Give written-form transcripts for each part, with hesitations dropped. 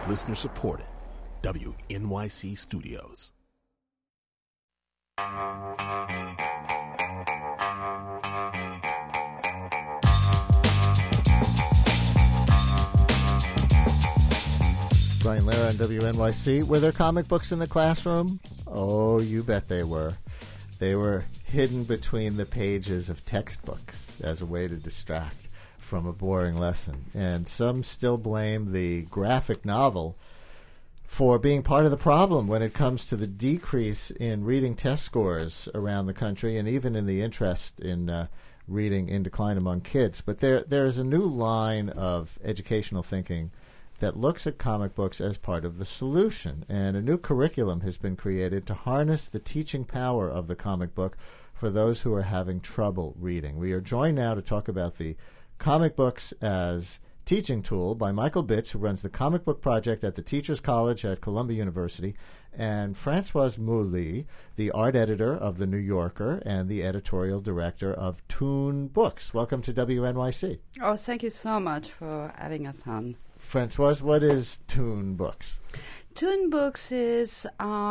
Listener supported. WNYC Studios. Brian Lara on WNYC. Were there comic books in the classroom? Oh, you bet they were. They were hidden between the pages of textbooks as a way to distract from a boring lesson. And some still blame the graphic novel for being part of the problem when it comes to the decrease in reading test scores around the country and even in the interest in reading in decline among kids. But there is a new line of educational thinking that looks at comic books as part of the solution. And a new curriculum has been created to harness the teaching power of the comic book for those who are having trouble reading. We are joined now to talk about the comic books as teaching tool by Michael Bitz, who runs the Comic Book Project at the Teachers College at Columbia University, and Françoise Mouly, the art editor of The New Yorker and the editorial director of Toon Books. Welcome to WNYC. Oh, thank you so much for having us on. Françoise, what is Toon Books? Toon Books is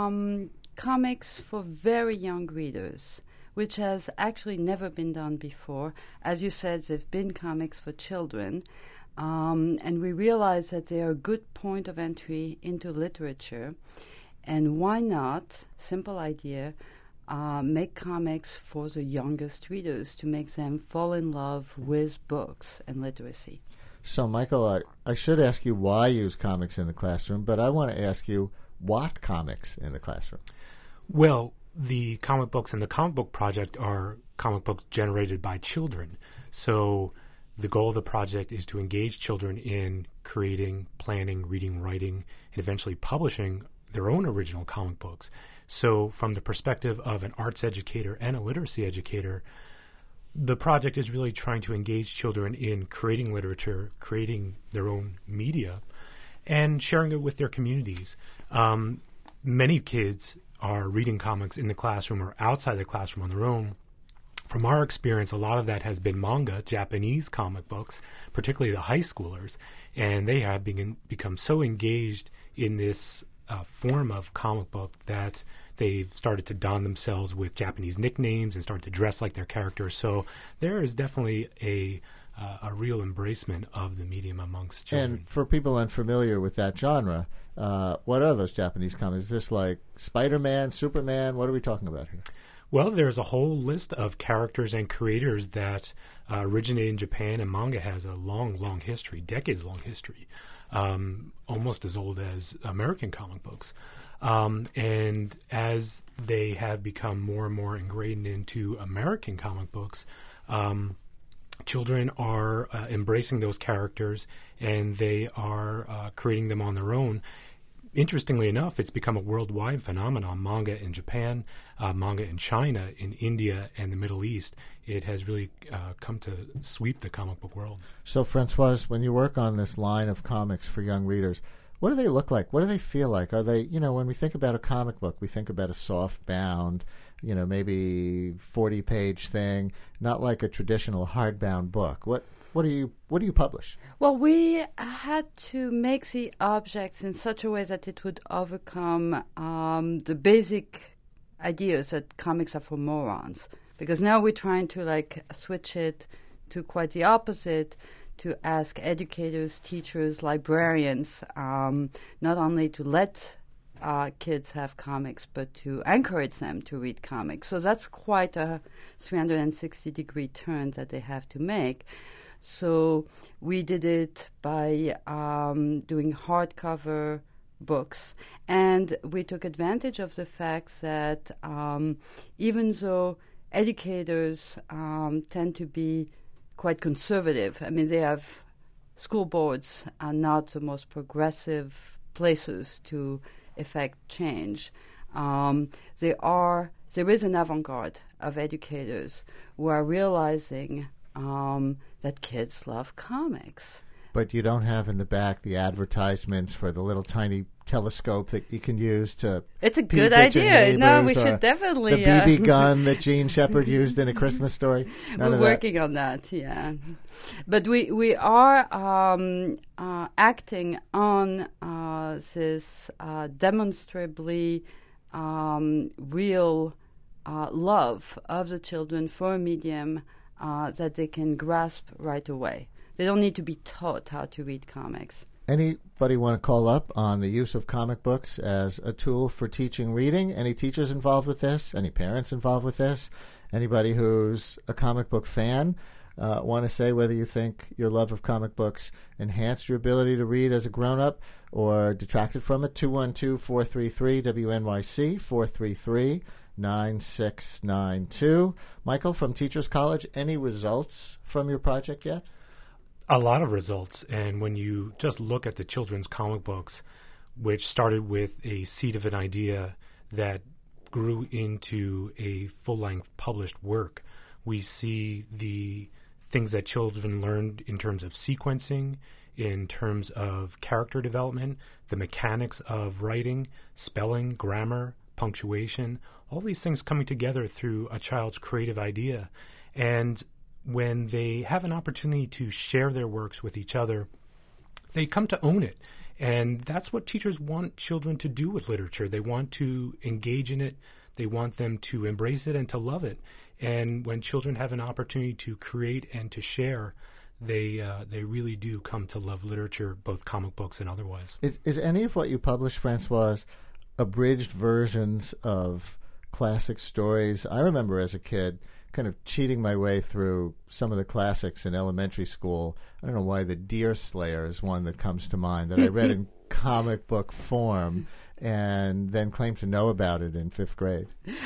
comics for very young readers, which has actually never been done before. As you said, there have been comics for children, and we realize that they are a good point of entry into literature. And why not, simple idea, make comics for the youngest readers to make them fall in love with books and literacy. So, Michael, I should ask you why use comics in the classroom, but I want to ask you what comics in the classroom? Well, the comic books and the Comic Book Project are comic books generated by children. So the goal of the project is to engage children in creating, planning, reading, writing, and eventually publishing their own original comic books. So from the perspective of an arts educator and a literacy educator, the project is really trying to engage children in creating literature, creating their own media, and sharing it with their communities. Many kids are reading comics in the classroom or outside the classroom on their own. From our experience, a lot of that has been manga, Japanese comic books, particularly the high schoolers, and they have become so engaged in this form of comic book that they've started to don themselves with Japanese nicknames and start to dress like their characters. So there is definitely a real embracement of the medium amongst children. And for people unfamiliar with that genre, what are those Japanese comics? Is this like Spider-Man, Superman? What are we talking about here? Well, there's a whole list of characters and creators that originate in Japan, and manga has a long history, decades-long history, almost as old as American comic books. And as they have become more and more ingrained into American comic books, children are embracing those characters, and they are creating them on their own. Interestingly enough, it's become a worldwide phenomenon. Manga in Japan, manga in China, in India, and the Middle East. It has really come to sweep the comic book world. So, Françoise, when you work on this line of comics for young readers, what do they look like? What do they feel like? Are they, when we think about a comic book, we think about a soft-bound, maybe 40-page thing, not like a traditional hardbound book. What do you publish? Well, we had to make the objects in such a way that it would overcome the basic ideas that comics are for morons. Because now we're trying to switch it to quite the opposite, to ask educators, teachers, librarians, not only to let kids have comics, but to encourage them to read comics. So that's quite a 360-degree turn that they have to make. So we did it by doing hardcover books, and we took advantage of the fact that even though educators tend to be quite conservative, I mean, they have school boards are not the most progressive places to effect change. There is an avant-garde of educators who are realizing that kids love comics. but you don't have in the back the advertisements for the little tiny telescope that you can use to. It's a good idea. No, we should definitely. The BB gun that Gene Shepard used in A Christmas Story. We're working on that, yeah. But we are acting on this demonstrably real love of the children for a medium that they can grasp right away. They don't need to be taught how to read comics. Anybody want to call up on the use of comic books as a tool for teaching reading? Any teachers involved with this? Any parents involved with this? Anybody who's a comic book fan want to say whether you think your love of comic books enhanced your ability to read as a grown-up or detracted from it? 212-433-WNYC, 433-9692. Michael, from Teachers College, any results from your project yet? A lot of results, and when you just look at the children's comic books, which started with a seed of an idea that grew into a full-length published work, we see the things that children learned in terms of sequencing, in terms of character development, the mechanics of writing, spelling, grammar, punctuation, all these things coming together through a child's creative idea. And when they have an opportunity to share their works with each other, they come to own it. And that's what teachers want children to do with literature. They want to engage in it. They want them to embrace it and to love it. And when children have an opportunity to create and to share, they really do come to love literature, both comic books and otherwise. Is any of what you publish, Francoise, abridged versions of classic stories? I remember as a kid kind of cheating my way through some of the classics in elementary school. I don't know why the Deer Slayer is one that comes to mind that I read in comic book form and then claimed to know about it in 5th grade.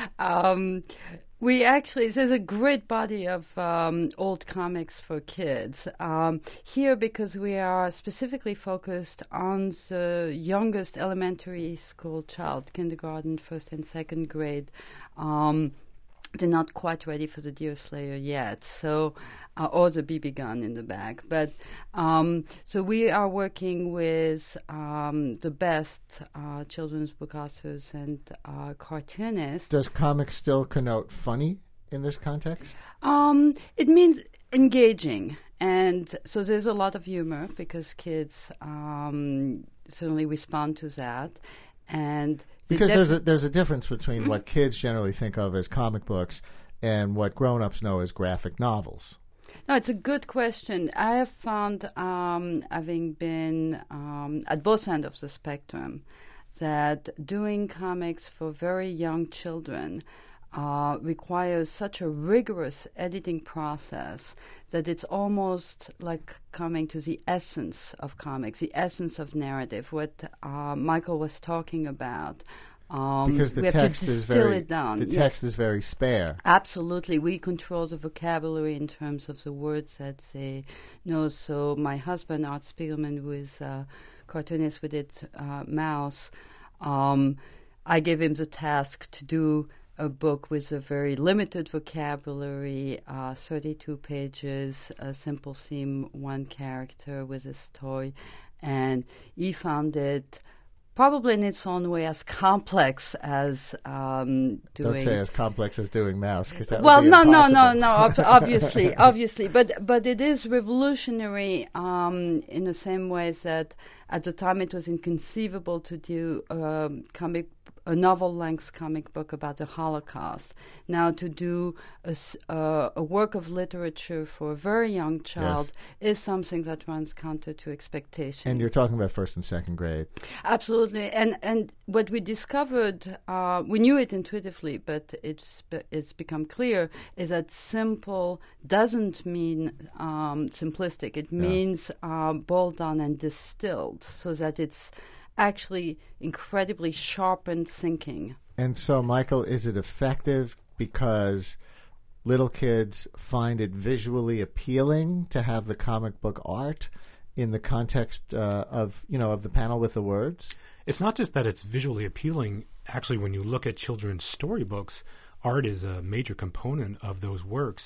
There's a great body of old comics for kids. Here, because we are specifically focused on the youngest elementary school child, kindergarten, 1st and 2nd grade, they're not quite ready for the Deer Slayer yet, so or the BB gun in the back. But so we are working with the best children's book authors and cartoonists. Does comic still connote funny in this context? It means engaging. And so there's a lot of humor because kids certainly respond to that. And because there's a difference between what kids generally think of as comic books and what grown-ups know as graphic novels. No, it's a good question. I have found, having been at both ends of the spectrum, that doing comics for very young children requires such a rigorous editing process that it's almost like coming to the essence of comics, the essence of narrative, what Michael was talking about. Because the text is very spare. Absolutely. We control the vocabulary in terms of the words that they know. So my husband, Art Spiegelman, who is a cartoonist who did Mouse, I gave him the task to do a book with a very limited vocabulary, 32 pages, a simple theme, one character with his toy. And he found it probably in its own way as complex as doing... Don't say as complex as doing Mouse, because that would be impossible. obviously. But it is revolutionary in the same ways that at the time it was inconceivable to do a novel-length comic book about the Holocaust. Now to do a work of literature for a very young child is something that runs counter to expectation. And you're talking about 1st and 2nd grade. Absolutely. And what we discovered, we knew it intuitively, but it's become clear, is that simple doesn't mean simplistic. It means boiled down and distilled so that it's actually incredibly sharpened thinking. And so, Michael, is it effective because little kids find it visually appealing to have the comic book art in the context of the panel with the words? It's not just that it's visually appealing. Actually, when you look at children's storybooks, art is a major component of those works.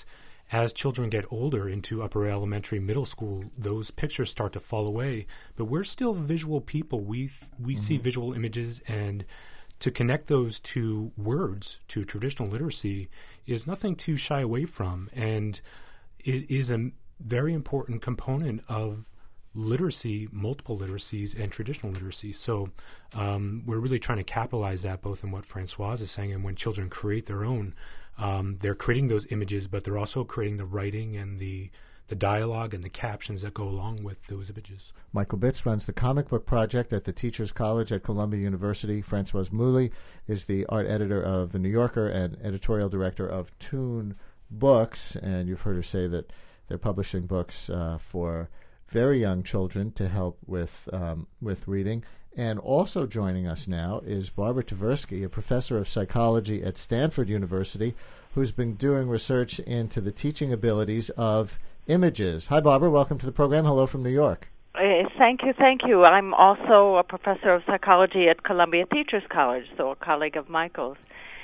as children get older into upper elementary, middle school, those pictures start to fall away. But we're still visual people. We see visual images, and to connect those to words, to traditional literacy, is nothing to shy away from. And it is a very important component of literacy, multiple literacies, and traditional literacy. So we're really trying to capitalize that, both in what Francoise is saying and when children create their own. They're creating those images, but they're also creating the writing and the dialogue and the captions that go along with those images. Michael Bitz runs the comic book project at the Teachers College at Columbia University. Francoise Mouly is the art editor of The New Yorker and editorial director of Toon Books. And you've heard her say that they're publishing books for very young children to help with reading. And also joining us now is Barbara Tversky, a professor of psychology at Stanford University, who's been doing research into the teaching abilities of images. Hi, Barbara. Welcome to the program. Hello from New York. Thank you. I'm also a professor of psychology at Columbia Teachers College, so a colleague of Michael's.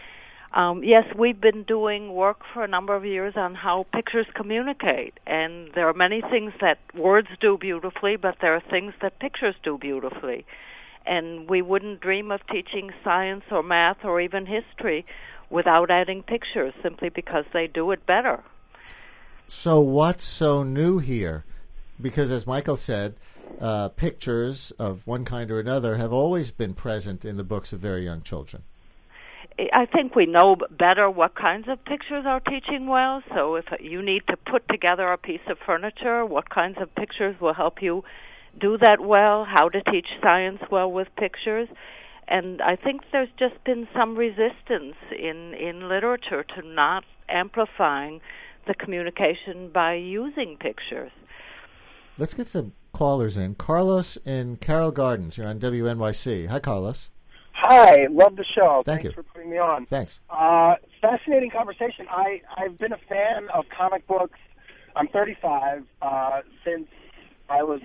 Yes, we've been doing work for a number of years on how pictures communicate, and there are many things that words do beautifully, but there are things that pictures do beautifully. And we wouldn't dream of teaching science or math or even history without adding pictures, simply because they do it better. So what's so new here? Because as Michael said, pictures of one kind or another have always been present in the books of very young children. I think we know better what kinds of pictures are teaching well. So if you need to put together a piece of furniture, what kinds of pictures will help you do that well, how to teach science well with pictures. And I think there's just been some resistance in literature to not amplifying the communication by using pictures. Let's get some callers in. Carlos in Carroll Gardens. You're on WNYC. Hi, Carlos. Hi, love the show. Thanks for putting me on. Thanks. Fascinating conversation. I've been a fan of comic books. I'm 35 since I was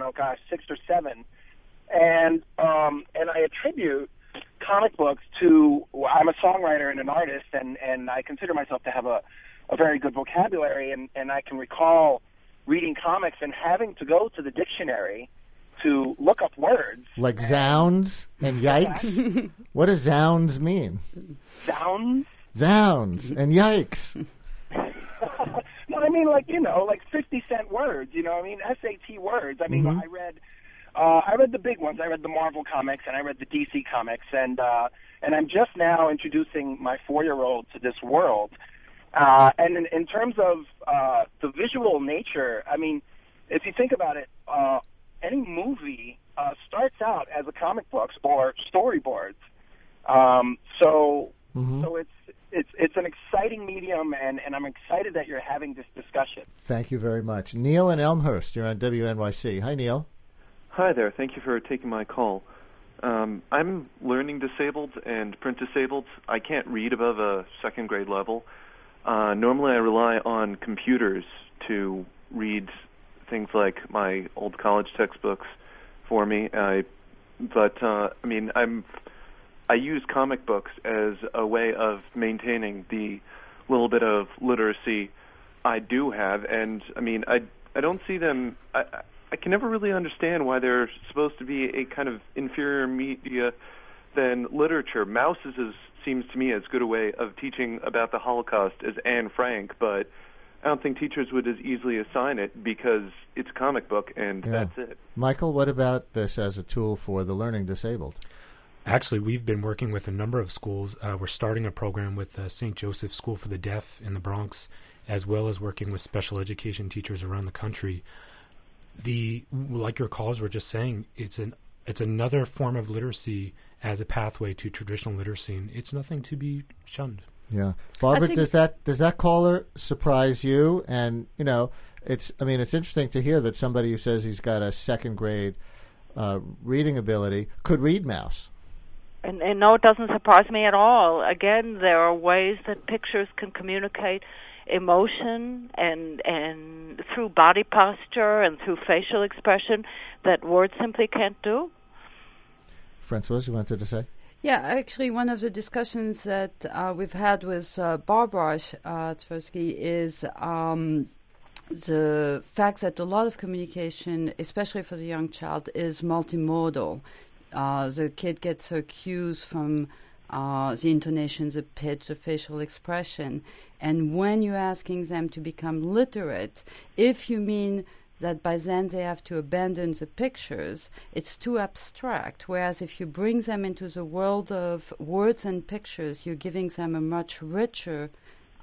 6 or 7, and I attribute comic books to. I'm a songwriter and an artist, and I consider myself to have a very good vocabulary, and I can recall reading comics and having to go to the dictionary to look up words. Like zounds and yikes? What does zounds mean? Zounds? Zounds and yikes. No, I mean, like 50-cent words, SAT words. I mean, I read the big ones. I read the Marvel comics and I read the DC comics, and I'm just now introducing my 4-year-old to this world. And in terms of the visual nature, I mean, if you think about it, any movie starts out as a comic books or storyboards. So it's an exciting medium, and I'm excited that you're having this discussion. Thank you very much. Neil in Elmhurst, you're on WNYC. Hi, Neil. Hi there. Thank you for taking my call. I'm learning disabled and print disabled. I can't read above a second grade level. Normally I rely on computers to read things like my old college textbooks for me. I use comic books as a way of maintaining the little bit of literacy I do have, and I don't see them. I can never really understand why they're supposed to be a kind of inferior media than literature. Mouses seems to me as good a way of teaching about the Holocaust as Anne Frank, but I don't think teachers would as easily assign it because it's a comic book and that's it. Michael, what about this as a tool for the learning disabled? Actually, we've been working with a number of schools. We're starting a program with St. Joseph's School for the Deaf in the Bronx, as well as working with special education teachers around the country. Like your callers were just saying, it's another form of literacy as a pathway to traditional literacy, and it's nothing to be shunned. Yeah, Barbara, does that caller surprise you? And it's interesting to hear that somebody who says he's got a second grade reading ability could read mouse. And no, it doesn't surprise me at all. Again, there are ways that pictures can communicate emotion and through body posture and through facial expression that words simply can't do. Francoise, you wanted to say? Yeah, actually, one of the discussions that we've had with Barbara Tversky is the fact that a lot of communication, especially for the young child, is multimodal. The kid gets her cues from the intonation, the pitch, the facial expression. And when you're asking them to become literate, if you mean that by then they have to abandon the pictures, it's too abstract. Whereas if you bring them into the world of words and pictures, you're giving them a much richer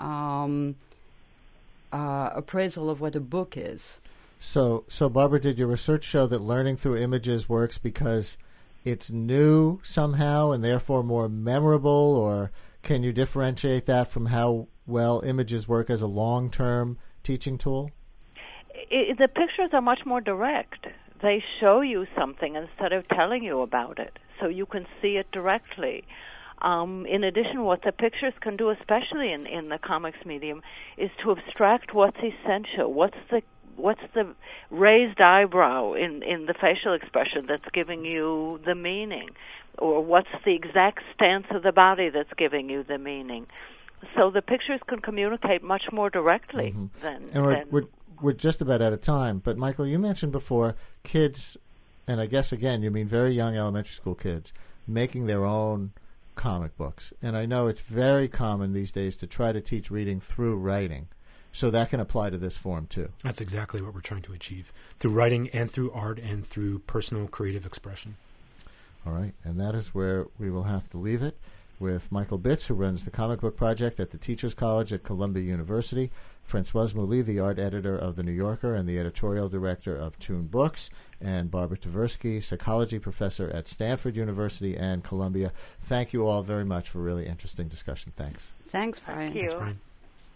appraisal of what a book is. So Barbara, did your research show that learning through images works because it's new somehow and therefore more memorable, or can you differentiate that from how well images work as a long-term teaching tool? The pictures are much more direct. They show you something instead of telling you about it, so you can see it directly. In addition, what the pictures can do, especially in the comics medium, is to abstract what's essential. What's the raised eyebrow in the facial expression that's giving you the meaning, or what's the exact stance of the body that's giving you the meaning. So the pictures can communicate much more directly than. And we're just about out of time, but Michael, you mentioned before kids, and I guess again you mean very young elementary school kids, making their own comic books. And I know it's very common these days to try to teach reading through writing. So that can apply to this form too. That's exactly what we're trying to achieve, through writing and through art and through personal creative expression. All right, and that is where we will have to leave it, with Michael Bitz, who runs the Comic Book Project at the Teachers College at Columbia University, Françoise Mouly, the art editor of The New Yorker and the editorial director of Toon Books, and Barbara Tversky, psychology professor at Stanford University and Columbia. Thank you all very much for a really interesting discussion. Thanks. Thanks, Brian. Thank you. Thanks, Brian.